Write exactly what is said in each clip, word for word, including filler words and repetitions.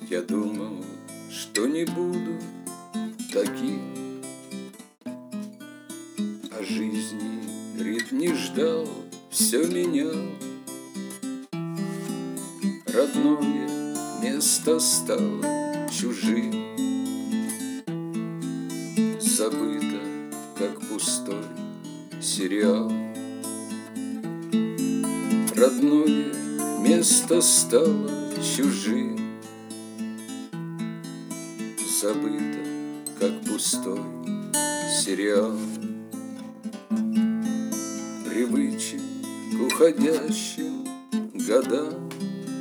Я думал, что не буду таким, а жизни ритм не ждал, все менял. Родное место стало чужим, забыто, как пустой сериал. Родное место стало чужим, забыто, как пустой сериал. Привычен к уходящим годам,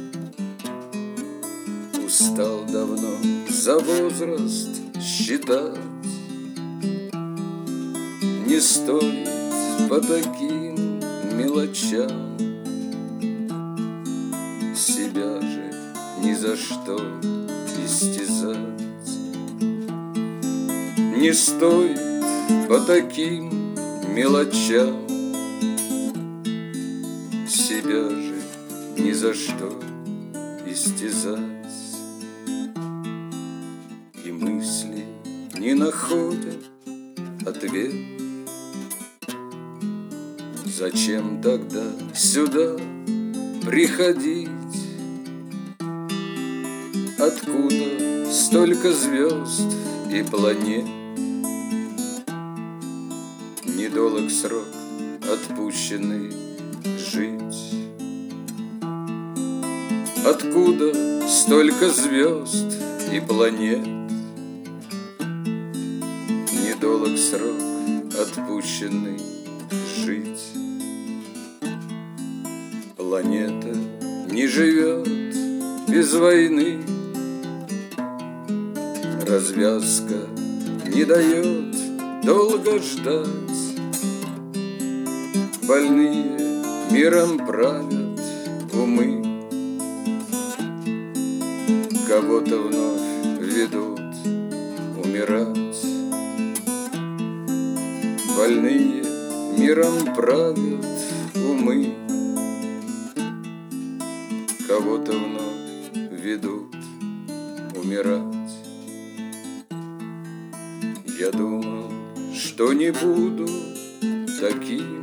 устал давно за возраст считать. Не стоит по таким мелочам себя же ни за что истязать. Не стоит по таким мелочам себя же ни за что истязать. И мысли не находят ответ. Зачем тогда сюда приходить? Откуда столько звезд и планет? Недолг срок, отпущенный жить. Откуда столько звезд и планет? Недолг срок, отпущенный жить. Планета не живет без войны, развязка не дает долго ждать. Больные миром правят умы, кого-то вновь ведут умирать. Больные миром правят умы, кого-то вновь ведут умирать. Я думал, что не буду таким,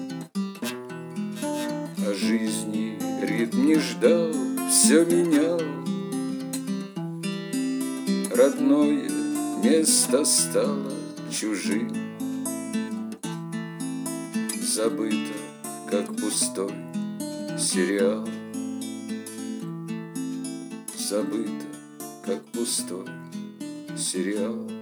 а жизни ритм не ждал, все менял. Родное место стало чужим, забыто, как пустой сериал. Забыто, как пустой сериал.